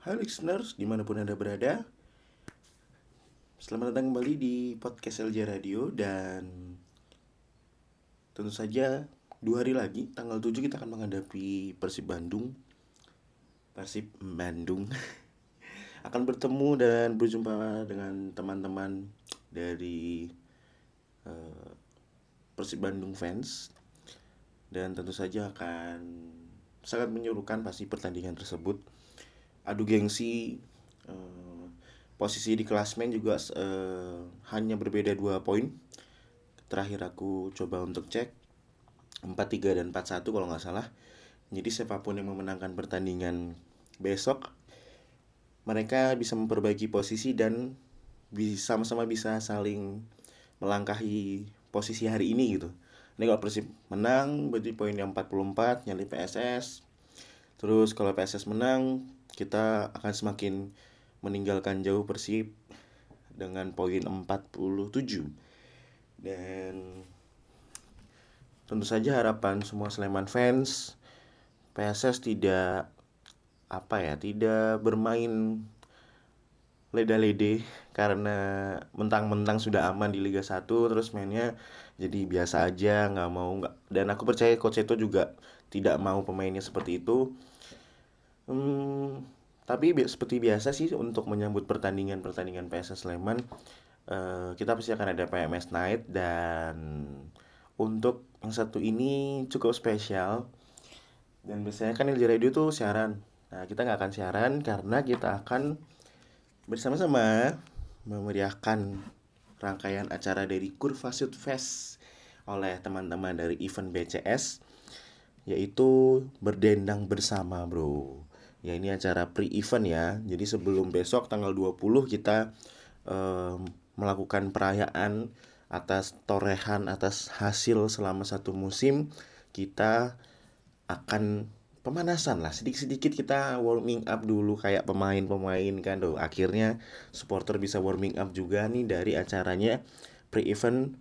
Hai listeners, dimanapun Anda berada. Selamat datang kembali di podcast LJ Radio. Dan tentu saja 2 hari lagi, tanggal 7 kita akan menghadapi Persib Bandung. Persib Bandung akan bertemu dan berjumpa dengan teman-teman dari Persib Bandung fans. Dan tentu saja akan sangat menyuruhkan pasti pertandingan tersebut. Adu gengsi, posisi di klasmen juga hanya berbeda 2 poin. Terakhir aku coba untuk cek 4-3 dan 4-1 kalau nggak salah. Jadi siapapun yang memenangkan pertandingan besok, mereka bisa memperbaiki posisi dan sama-sama bisa saling melangkahi posisi hari ini gitu. Ini kalau Persib menang berarti poinnya 44 nyali PSS. Terus kalau PSS menang, kita akan semakin meninggalkan jauh Persib dengan poin 47. Dan tentu saja harapan semua Sleman fans, PSS tidak tidak bermain leda-lede karena mentang-mentang sudah aman di Liga 1 terus mainnya jadi biasa aja, dan aku percaya coach itu juga tidak mau pemainnya seperti itu. Tapi seperti biasa sih untuk menyambut pertandingan PSS Sleman, kita pasti akan ada PMS Night. Dan untuk yang satu ini cukup spesial. Dan biasanya kan LJ Radio tuh siaran. Nah, kita nggak akan siaran karena kita akan bersama-sama memeriahkan rangkaian acara dari Kurva Shoot Fest oleh teman-teman dari event BCS, yaitu berdendang bersama, bro. Ya, ini acara pre-event ya. Jadi sebelum besok tanggal 20 kita melakukan perayaan atas torehan, atas hasil selama satu musim. Kita akan pemanasan lah, sedikit-sedikit kita warming up dulu kayak pemain-pemain kan tuh. Akhirnya supporter bisa warming up juga nih dari acaranya pre-event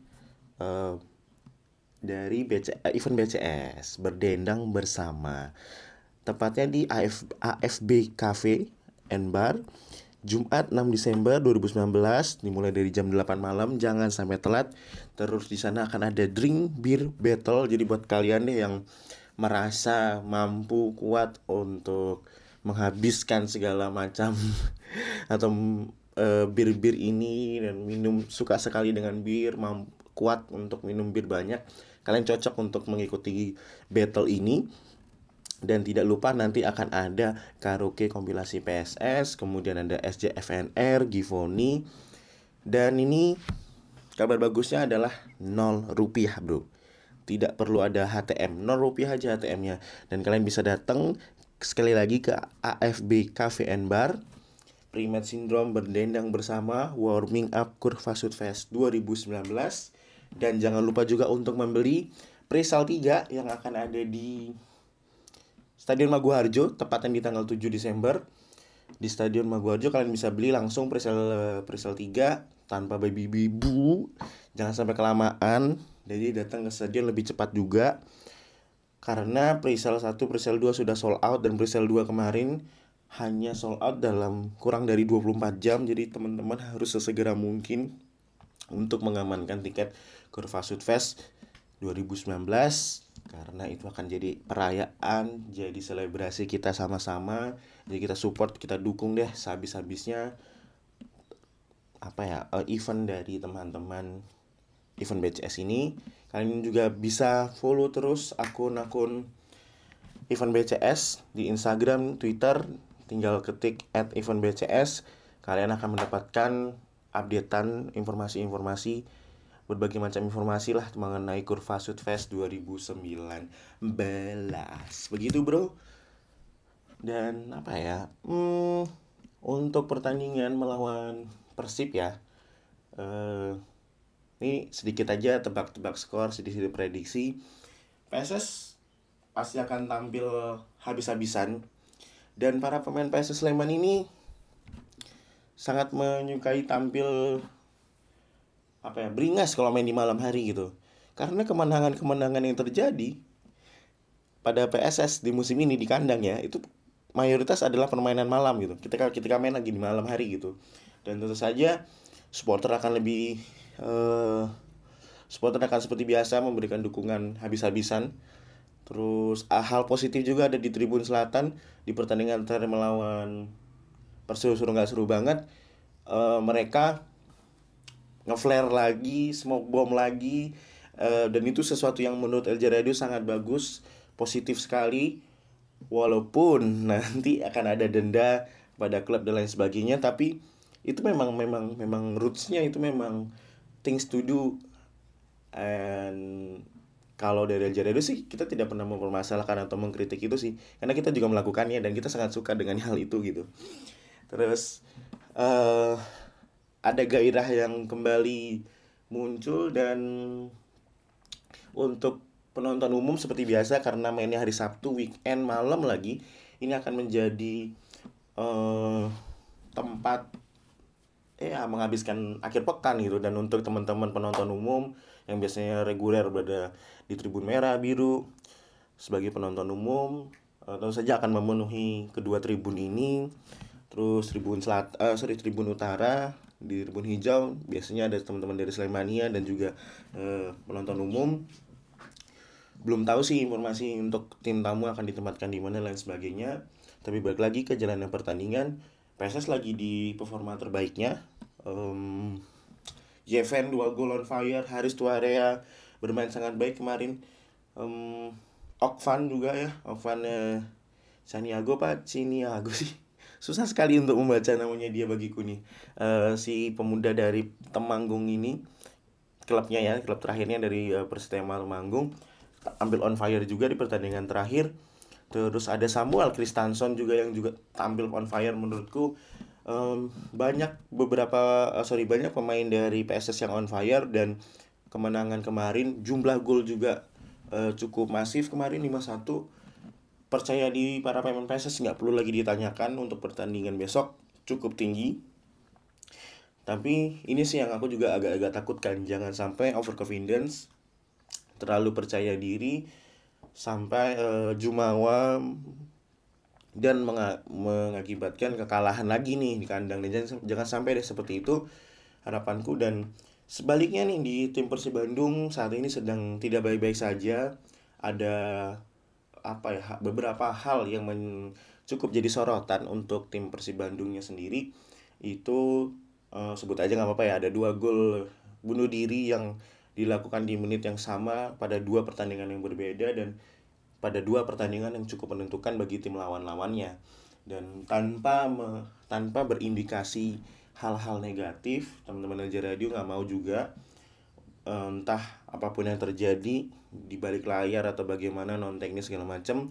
dari event BCS berdendang bersama. Tepatnya di AFB Cafe and Bar, Jumat 6 Desember 2019, dimulai dari jam 8 malam, jangan sampai telat. Terus di sana akan ada drink beer battle. Jadi buat kalian deh yang merasa mampu kuat untuk menghabiskan segala macam atau bir-bir ini dan suka sekali dengan bir, kuat untuk minum bir banyak, kalian cocok untuk mengikuti battle ini. Dan tidak lupa nanti akan ada karaoke kompilasi PSS, kemudian ada SJFNR, Givoni. Dan ini kabar bagusnya adalah 0 rupiah, bro. Tidak perlu ada HTM, 0 rupiah aja HTM-nya. Dan kalian bisa datang sekali lagi ke AFB Cafe and Bar, Primat Syndrome berdendang bersama, warming up Kurva Shoot Fest 2019. Dan jangan lupa juga untuk membeli Presal 3 yang akan ada di Stadion Maguharjo, tepatnya di tanggal 7 Desember. Di Stadion Maguharjo kalian bisa beli langsung presale 3 tanpa baby-bibu. Jangan sampai kelamaan. Jadi datang ke stadion lebih cepat juga. Karena presale 1, presale 2 sudah sold out, dan presale 2 kemarin hanya sold out dalam kurang dari 24 jam. Jadi teman-teman harus sesegera mungkin untuk mengamankan tiket Kurva Shoot Fest 2019, karena itu akan jadi perayaan, jadi selebrasi kita sama-sama. Jadi kita support, kita dukung deh sehabis-habisnya event dari teman-teman event BCS ini. Kalian juga bisa follow terus akun-akun event BCS di Instagram, Twitter, tinggal ketik @eventbcs. Kalian akan mendapatkan updatean informasi-informasi, berbagai macam informasi lah mengenai Kurva Shoot Fest 2019. Begitu, bro. Dan untuk pertandingan melawan Persib ya, ini sedikit aja tebak-tebak skor, sedikit prediksi. PSS pasti akan tampil habis-habisan. Dan para pemain PSS Sleman ini sangat menyukai tampil beringas kalau main di malam hari gitu. Karena kemenangan-kemenangan yang terjadi pada PSS di musim ini di kandang ya, itu mayoritas adalah permainan malam gitu. Ketika main lagi di malam hari gitu. Dan tentu saja supporter akan lebih eh, supporter akan seperti biasa memberikan dukungan habis-habisan. Terus hal positif juga ada di Tribun Selatan di pertandingan terakhir melawan Persibo Suruh nggak seru banget. Mereka ngeflare lagi, smoke bomb lagi, dan itu sesuatu yang menurut LJ Radio sangat bagus, positif sekali. Walaupun nanti akan ada denda pada klub dan lain sebagainya, tapi itu memang rootsnya itu memang things to do. And kalau dari LJ Radio sih kita tidak pernah mempermasalahkan atau mengkritik itu sih, karena kita juga melakukannya dan kita sangat suka dengan hal itu gitu. Terus eh ada gairah yang kembali muncul, dan untuk penonton umum seperti biasa karena mainnya hari Sabtu weekend malam lagi, ini akan menjadi eh tempat menghabiskan akhir pekan gitu. Dan untuk teman-teman penonton umum yang biasanya reguler berada di tribun merah biru sebagai penonton umum, tentu saja akan memenuhi kedua tribun ini. Terus tribun utara, di tribun hijau biasanya ada teman-teman dari Slemania dan juga penonton umum. Belum tahu sih informasi untuk tim tamu akan ditempatkan di mana lain sebagainya. Tapi balik lagi ke jalannya pertandingan, PSS lagi di performa terbaiknya. Jeven 2 gol on fire, Haris Tuarea bermain sangat baik kemarin. Okvan juga ya, Okvan Saniago sih. Susah sekali untuk membaca namanya dia bagiku nih. Si pemuda dari Temanggung ini, klubnya ya, klub terakhirnya dari Persitema Temanggung, tampil on fire juga di pertandingan terakhir. Terus ada Samuel Kristanson juga yang juga tampil on fire menurutku. Banyak pemain dari PSS yang on fire, dan kemenangan kemarin, jumlah gol juga cukup masif kemarin 5-1. Percaya di para pemain PSS nggak perlu lagi ditanyakan, untuk pertandingan besok cukup tinggi. Tapi ini sih yang aku juga agak-agak takutkan, jangan sampai overconfidence, terlalu percaya diri sampai jumawa dan mengakibatkan kekalahan lagi nih di kandang. Dan jangan sampai deh seperti itu harapanku. Dan sebaliknya nih, di tim Persib Bandung saat ini sedang tidak baik-baik saja. Ada beberapa hal yang cukup jadi sorotan untuk tim Persib Bandungnya sendiri. Itu sebut aja nggak apa-apa ya, ada 2 gol bunuh diri yang dilakukan di menit yang sama pada 2 pertandingan yang berbeda, dan pada 2 pertandingan yang cukup menentukan bagi tim lawan-lawannya. Dan tanpa berindikasi hal-hal negatif, teman-teman LJ Radio nggak mau juga entah apapun yang terjadi di balik layar atau bagaimana non teknis segala macam.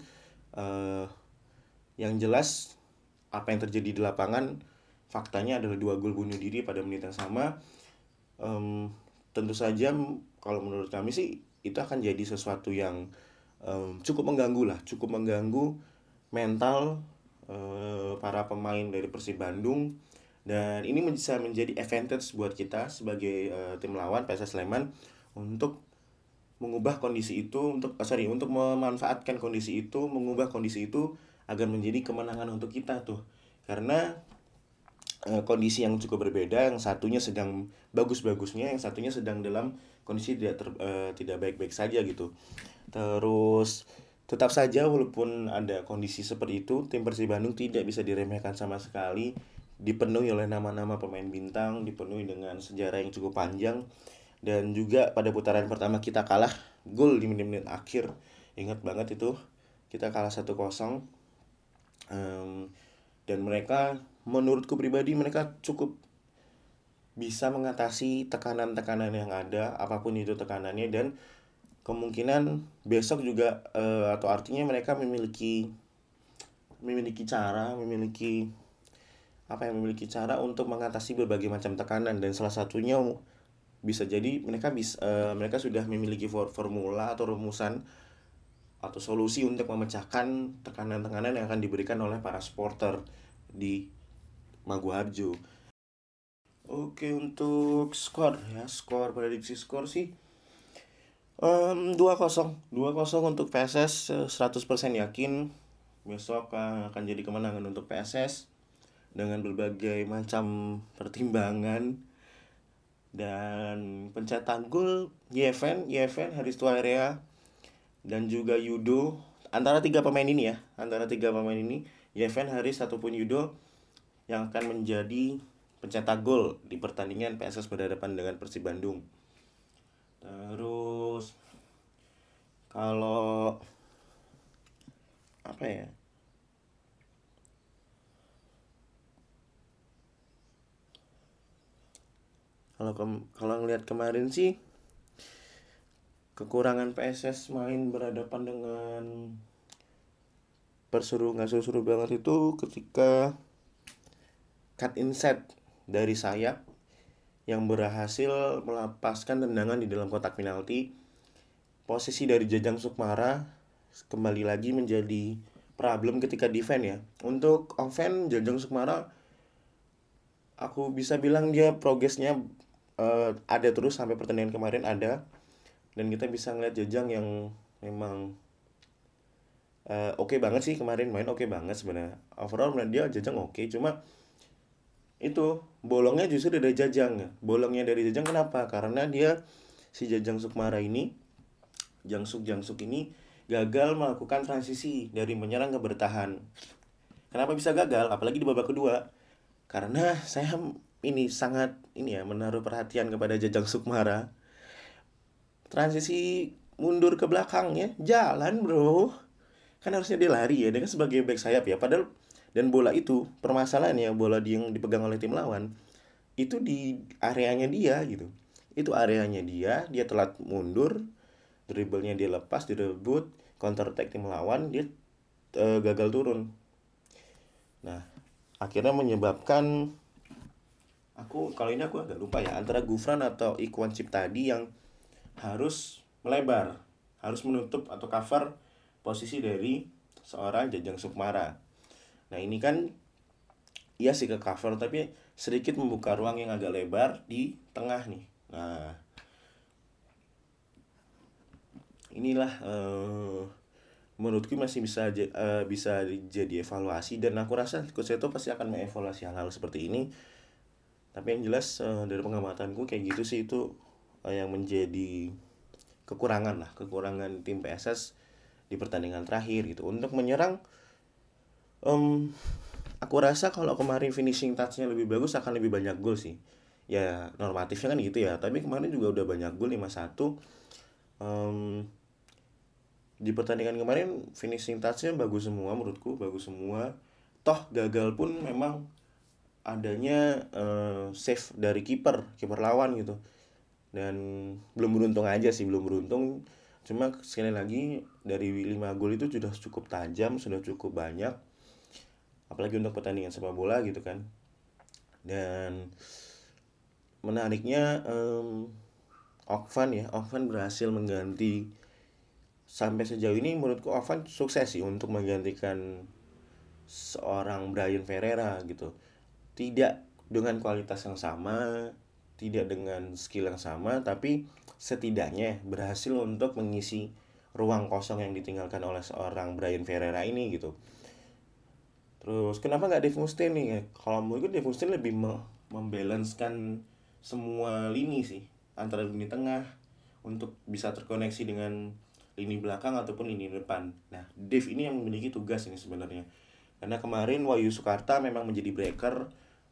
Yang jelas apa yang terjadi di lapangan, faktanya adalah 2 gol bunuh diri pada menit yang sama. Tentu saja kalau menurut kami sih itu akan jadi sesuatu yang cukup mengganggu mental para pemain dari Persib Bandung. Dan ini bisa menjadi advantage buat kita sebagai tim lawan PSS Sleman untuk mengubah kondisi itu, untuk memanfaatkan kondisi itu, mengubah kondisi itu agar menjadi kemenangan untuk kita tuh. Karena kondisi yang cukup berbeda, yang satunya sedang bagus-bagusnya, yang satunya sedang dalam kondisi tidak baik-baik saja gitu. Terus tetap saja walaupun ada kondisi seperti itu, tim Persib Bandung tidak bisa diremehkan sama sekali. Dipenuhi oleh nama-nama pemain bintang, dipenuhi dengan sejarah yang cukup panjang. Dan juga pada putaran pertama kita kalah gol di menit-menit akhir. Ingat banget itu, kita kalah 1-0. Dan mereka, menurutku pribadi, mereka cukup bisa mengatasi tekanan-tekanan yang ada, apapun itu tekanannya. Dan kemungkinan besok juga atau artinya mereka memiliki cara untuk mengatasi berbagai macam tekanan. Dan salah satunya bisa jadi mereka sudah memiliki formula atau rumusan atau solusi untuk memecahkan tekanan-tekanan yang akan diberikan oleh para supporter di Maguwarjo. Oke, untuk prediksi skor sih 2-0 untuk PSS, 100% yakin. besok akan jadi kemenangan untuk PSS dengan berbagai macam pertimbangan. Dan pencetak gol Yeven, Haris Tuarea, dan juga Yudo. Antara tiga pemain ini Yeven, Haris ataupun Yudo yang akan menjadi pencetak gol di pertandingan PSS berhadapan dengan Persib Bandung. Terus kalau apa ya? Kalau ngelihat kemarin sih, kekurangan PSS main berhadapan dengan nggak seru-seru banget itu ketika cut inside dari sayap yang berhasil melepaskan tendangan di dalam kotak penalti. Posisi dari Jajang Sukmara kembali lagi menjadi problem ketika defense ya. Untuk offense, Jajang Sukmara aku bisa bilang dia progresnya ada terus sampai pertandingan kemarin ada. Dan kita bisa ngeliat Jajang yang memang oke banget sih kemarin, main oke banget sebenarnya. Overall menurut dia Jajang oke, cuma itu bolongnya justru dari Jajang. Bolongnya dari Jajang kenapa? Karena dia si Jajang Sukmara ini, Jangsuk ini gagal melakukan transisi dari menyerang ke bertahan. Kenapa bisa gagal? Apalagi di babak kedua. Karena saya sangat menaruh perhatian kepada Jajang Sukmara. Transisi mundur ke belakangnya jalan, bro. Kan harusnya dia lari ya, dia kan sebagai back sayap ya. Padahal dan bola itu permasalahannya, bola yang dipegang oleh tim lawan itu di areanya dia gitu. Itu areanya dia telat mundur, dribblenya dia lepas, direbut, counter attack tim lawan, dia gagal turun. Nah, akhirnya menyebabkan aku agak lupa ya, antara Gufran atau Ikhwan Ciptadi yang harus melebar, harus menutup atau cover posisi dari seorang Jajang Sukmara. Nah ini kan iya sih ke cover, tapi sedikit membuka ruang yang agak lebar di tengah nih. Nah inilah menurutku masih bisa jadi evaluasi, dan aku rasa Coach Seto pasti akan mengevaluasi hal-hal seperti ini. Tapi yang jelas dari pengamatanku kayak gitu sih, itu yang menjadi kekurangan tim PSS di pertandingan terakhir gitu. Untuk menyerang, aku rasa kalau kemarin finishing touch-nya lebih bagus akan lebih banyak gol sih. Ya normatifnya kan gitu ya. Tapi kemarin juga udah banyak gol, 5-1. Di pertandingan kemarin finishing touch-nya bagus semua, menurutku bagus semua. Toh gagal pun memang adanya save dari kiper lawan gitu. Dan belum beruntung aja sih, belum beruntung. Cuma sekali lagi dari 5 gol itu sudah cukup tajam, sudah cukup banyak. Apalagi untuk pertandingan sepak bola gitu kan. Dan menariknya Okvan berhasil mengganti. Sampai sejauh ini menurutku Okvan sukses sih untuk menggantikan seorang Brian Ferreira gitu. Tidak dengan kualitas yang sama, tidak dengan skill yang sama, tapi setidaknya berhasil untuk mengisi ruang kosong yang ditinggalkan oleh seorang Brian Ferreira ini gitu. Terus kenapa nggak Dave Mustaine nih? Kalau menurutku Dave Mustaine lebih membalancekan semua lini sih, antara lini tengah untuk bisa terkoneksi dengan lini belakang ataupun lini depan. Nah, Dave ini yang memiliki tugas ini sebenarnya. Karena kemarin Wahyu Sukarta memang menjadi breaker,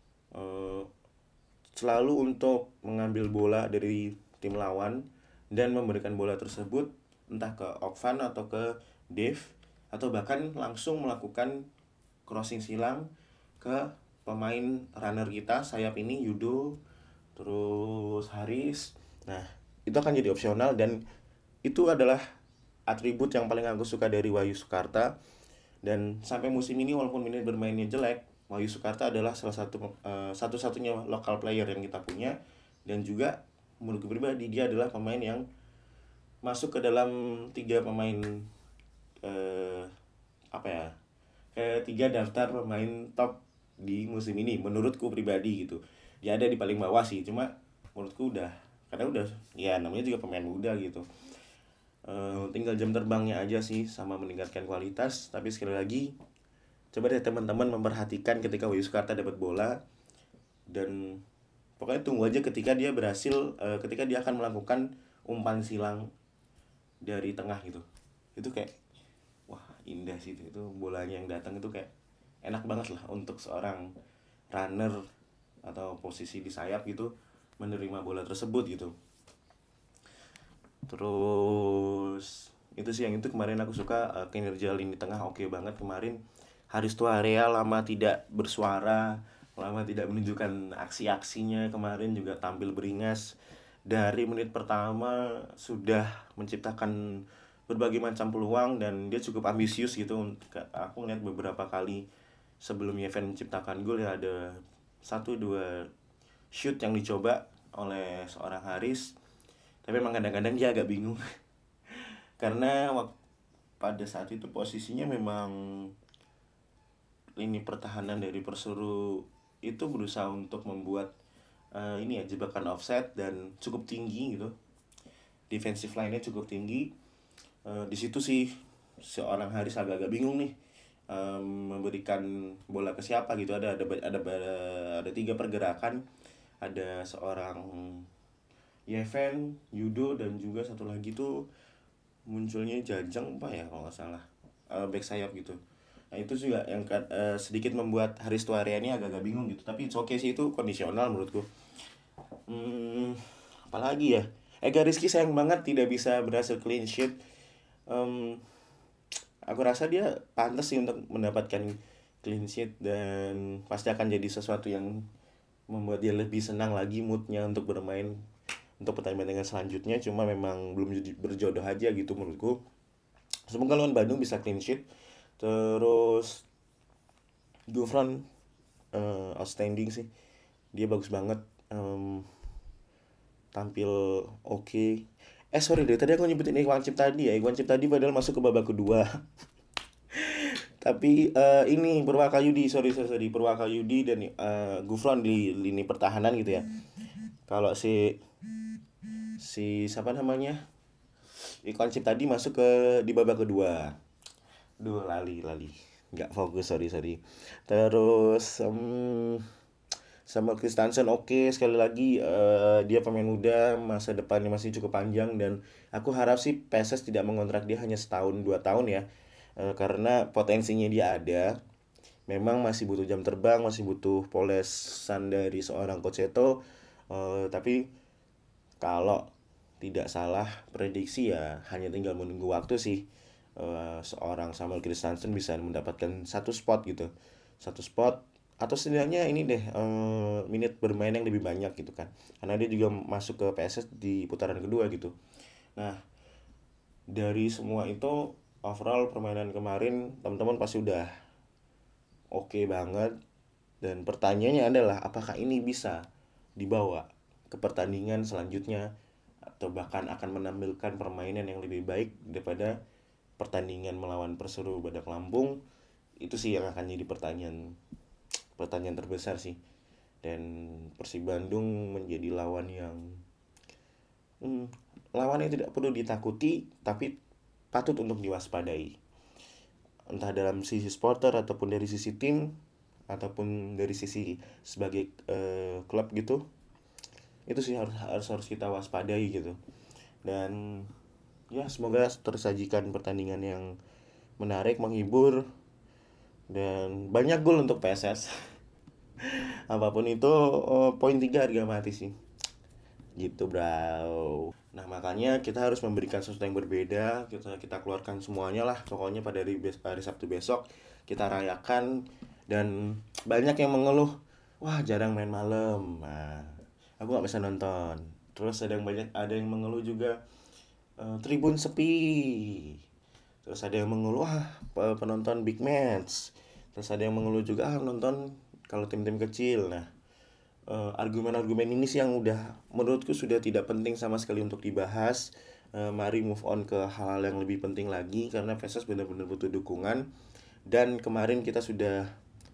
selalu untuk mengambil bola dari tim lawan dan memberikan bola tersebut entah ke Okvan atau ke Dave, atau bahkan langsung melakukan crossing silang ke pemain runner kita sayap ini, Yudo, terus Haris. Nah itu akan jadi opsional, dan itu adalah atribut yang paling aku suka dari Wahyu Sukarta. Dan sampai musim ini walaupun menit bermainnya jelek, Wahyu Sukarta adalah salah satu-satunya lokal player yang kita punya. Dan juga menurutku pribadi dia adalah pemain yang masuk ke dalam 3 pemain ketiga daftar pemain top di musim ini menurutku pribadi gitu. Dia ada di paling bawah sih, cuma menurutku karena udah ya namanya juga pemain muda gitu. Tinggal jam terbangnya aja sih sama meningkatkan kualitas. Tapi sekali lagi, coba deh teman-teman memperhatikan ketika Wahyu Sukarta dapat bola, dan pokoknya tunggu aja ketika dia berhasil, ketika dia akan melakukan umpan silang dari tengah gitu. Itu kayak wah indah sih itu bolanya yang datang itu kayak enak banget lah untuk seorang runner atau posisi di sayap gitu menerima bola tersebut gitu. Terus itu sih yang itu kemarin aku suka, kinerja lini tengah oke banget kemarin. Haris Tuarea lama tidak bersuara, lama tidak menunjukkan aksi-aksinya, kemarin juga tampil beringas. Dari menit pertama sudah menciptakan berbagai macam peluang dan dia cukup ambisius gitu. Aku ngeliat beberapa kali sebelum Yeven menciptakan gol ya, ada satu dua shoot yang dicoba oleh seorang Haris, tapi memang kadang-kadang dia agak bingung karena pada saat itu posisinya memang lini pertahanan dari Persero itu berusaha untuk membuat ini ya jebakan offset dan cukup tinggi gitu, defensive line-nya cukup tinggi. Di situ sih seorang Haris agak-agak bingung nih, memberikan bola ke siapa gitu. Ada tiga pergerakan, ada seorang Yeven, Yudo, dan juga satu lagi tuh munculnya Jajang apa ya kalau nggak salah, back sayap gitu. Nah itu juga yang sedikit membuat Haris Tuarea ini agak-agak bingung gitu. Tapi it's okay sih, itu kondisional menurutku. Hmm, Apalagi ya, Ega Rizky sayang banget tidak bisa berhasil clean sheet. Em, aku rasa dia pantas sih untuk mendapatkan clean sheet dan pasti akan jadi sesuatu yang membuat dia lebih senang lagi moodnya untuk bermain untuk pertandingan selanjutnya. Cuma memang belum berjodoh aja gitu menurutku. Semoga lawan Bandung bisa clean sheet. Terus Gufron outstanding sih, dia bagus banget, tampil oke. Sorry deh, tadi aku nyebutin Iwan Cip tadi ya. Iwan Cip tadi padahal masuk ke babak kedua. Tapi ini Purwakayudi, sorry Purwakayudi dan Gufron di lini pertahanan gitu ya. Kalau si si siapa namanya, Iwan Cip tadi masuk ke di babak kedua. Duh, lali nggak fokus, sorry. Terus sama Kristensen oke, sekali lagi dia pemain muda, masa depannya masih cukup panjang, dan aku harap sih PSS tidak mengontrak dia hanya setahun 2 tahun ya. Karena potensinya dia ada, memang masih butuh jam terbang, masih butuh polesan dari seorang Coach Eto. Tapi kalau tidak salah prediksi ya hanya tinggal menunggu waktu sih, seorang Samuel Kristensen bisa mendapatkan satu spot atau setidaknya ini deh, menit bermain yang lebih banyak gitu kan, karena dia juga masuk ke PSS di putaran kedua gitu. Nah dari semua itu, overall permainan kemarin teman-teman pasti udah oke banget, dan pertanyaannya adalah apakah ini bisa dibawa ke pertandingan selanjutnya atau bahkan akan menampilkan permainan yang lebih baik daripada pertandingan melawan Persero Badak Lampung. Itu sih yang akan jadi pertanyaan terbesar sih. Dan Persib Bandung menjadi lawan yang tidak perlu ditakuti tapi patut untuk diwaspadai, entah dalam sisi supporter ataupun dari sisi tim ataupun dari sisi sebagai klub gitu. Itu sih harus kita waspadai gitu. Dan ya semoga tersajikan pertandingan yang menarik, menghibur, dan banyak gol untuk PSS. Apapun itu, poin 3 harga mati sih gitu bro. Nah makanya kita harus memberikan sesuatu yang berbeda, kita keluarkan semuanya lah pokoknya pada hari Sabtu besok kita rayakan. Dan banyak yang mengeluh, wah jarang main malam, nah aku nggak bisa nonton. Terus ada yang mengeluh juga, tribun sepi. Terus ada yang mengeluh, penonton big match. Terus ada yang mengeluh juga, nonton kalau tim-tim kecil. Nah, argumen-argumen ini sih yang udah menurutku sudah tidak penting sama sekali untuk dibahas. Mari move on ke hal-hal yang lebih penting lagi, karena PSS benar-benar butuh dukungan. Dan kemarin kita sudah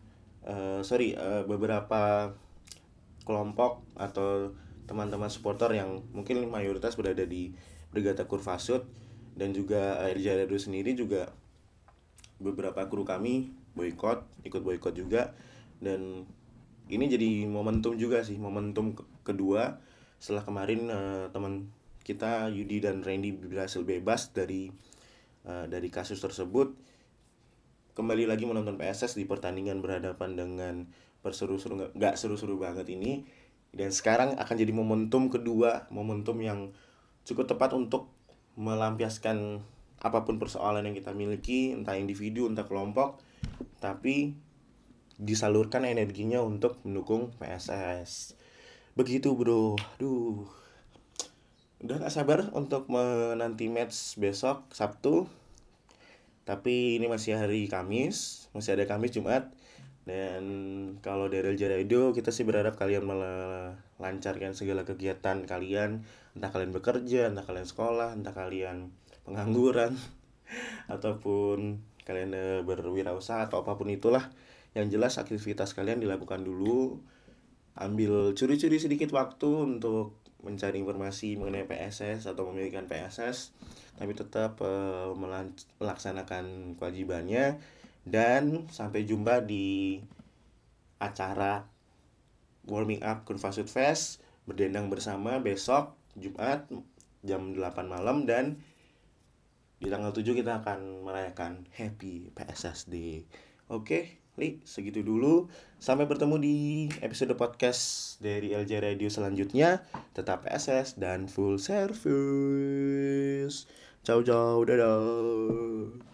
beberapa kelompok atau teman-teman supporter yang mungkin mayoritas berada di Brigata Kurvasud Dan juga LJ Radio sendiri juga beberapa kru kami ikut boykot juga. Dan ini jadi momentum juga sih, momentum kedua setelah kemarin teman kita Yudi dan Randy berhasil bebas dari kasus tersebut, kembali lagi menonton PSS di pertandingan berhadapan dengan perseru-seru nggak seru-seru banget ini. Dan sekarang akan jadi momentum kedua, momentum yang cukup tepat untuk melampiaskan apapun persoalan yang kita miliki, entah individu, entah kelompok, tapi disalurkan energinya untuk mendukung PSS. Begitu bro. Aduh, udah gak sabar untuk menanti match besok Sabtu. Tapi ini masih hari Kamis, masih ada Kamis Jumat. Dan kalau dari LJ Radio kita sih berharap kalian melancarkan segala kegiatan kalian. Entah kalian bekerja, entah kalian sekolah, entah kalian pengangguran ataupun kalian berwirausaha atau apapun itulah. Yang jelas aktivitas kalian dilakukan dulu. Ambil curi-curi sedikit waktu untuk mencari informasi mengenai PSS atau memiliki PSS, tapi tetap melaksanakan kewajibannya. Dan sampai jumpa di acara warming up Kunfasud Fest berdendang bersama besok Jumat jam 8 malam. Dan di tanggal 7 kita akan merayakan Happy PSS Day. Oke, Li, segitu dulu. Sampai bertemu di episode podcast dari LJ Radio selanjutnya. Tetap PSS dan full service. Ciao ciao, dadah.